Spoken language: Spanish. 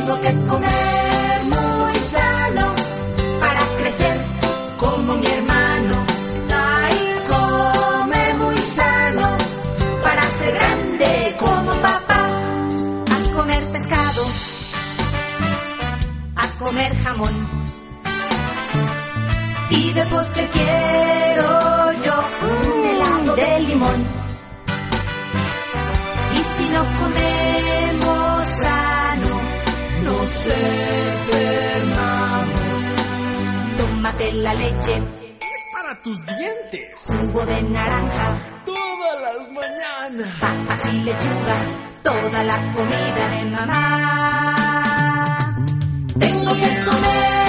Tengo que comer muy sano para crecer como mi hermano. Ay, come muy sano para ser grande como papá. A comer pescado, a comer jamón. Y de postre quiero yo un helado de limón. Y si no comemos sano, nos enfermamos. Tómate la leche, es para tus dientes. Jugo de naranja, Todas las mañanas. papas y lechugas, toda la comida de mamá. Tengo que comer